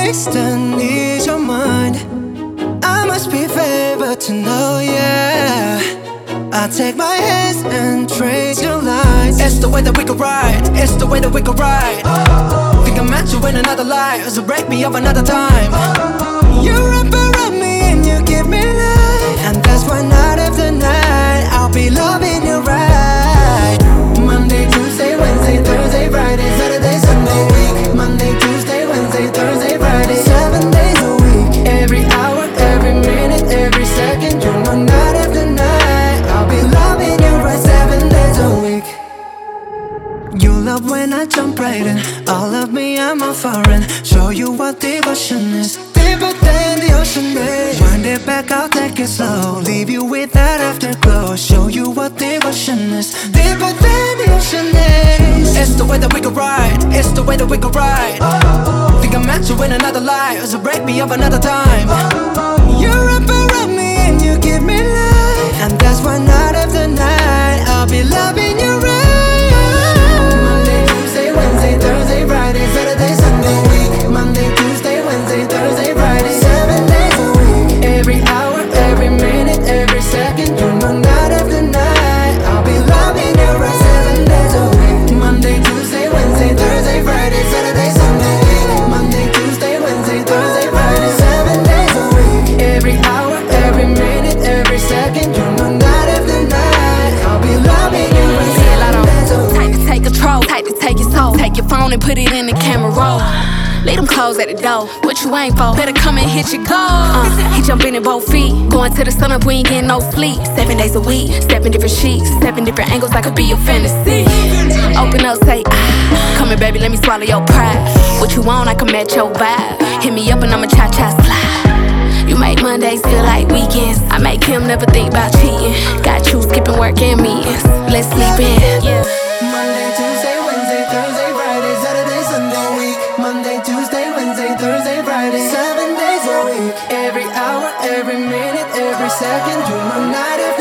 taste and ease your mind. I must be favored to know, yeah. I take my hands and trace your lines. It's the way that we could ride, it's the way that we could ride. Think I met you in another life, so break me up another time. You wrap around me and you give me life, and that's why night after night I'll be loving you right. Monday, Tuesday, Wednesday, Thursday, Friday, Saturday, Sunday, week. Monday, Tuesday, Wednesday, Thursday, Friday, 7 days a week. Every hour, every minute, every second, you know night after night I'll be loving you right 7 days a week. You love when I jump right in. All of me, I'm a foreign. Show you what devotion is. Deeper than the ocean is. Wind it back, I'll take it slow. Leave you with that afterglow. Show you what devotion is. Deeper than the ocean is. It's the way that we could ride, it's the way that we could ride. Think I met you in another life, so break me up another time. You wrap around me and you give me life, and that's why night after night I'll be loving you right. Monday, Tuesday, Wednesday, Thursday, Friday, Saturday, Sunday, week. Monday, Tuesday, Wednesday, Thursday, Friday, 7 days a week. Every hour, every minute, every second, you know night after night I'll be loving you right 7 days a week. Monday, Tuesday, Wednesday, Thursday, Friday, Saturday, Sunday, week. Monday, Tuesday, Wednesday, Thursday, Friday, 7 days a week. Every hour, every minute, every second, you know night after night I'll be loving you right 7 days a week. Type to take control, type to take your soul. Take your phone and put it in the camera roll. Leave them clothes at the door. What you ain't for? Better come and hit your goal. He jumping in both feet. Going to the sun up, we ain't getting no sleep. 7 days a week, 7 different sheets, 7 different angles. I could be your fantasy. Open up, say ah. Come here, baby, let me swallow your pride. What you want, I can match your vibe. Hit me up and I'ma cha-cha slide. You make Mondays feel like weekends. I make him never think about cheating. Got you skipping work and meetings. Let's sleep in. Yeah. Monday, Tuesday, Wednesday, Thursday, Friday, Saturday, Sunday, week. Monday, Tuesday, Wednesday, Thursday, Friday, 7 days a week. Every hour, every minute, every second, you know night after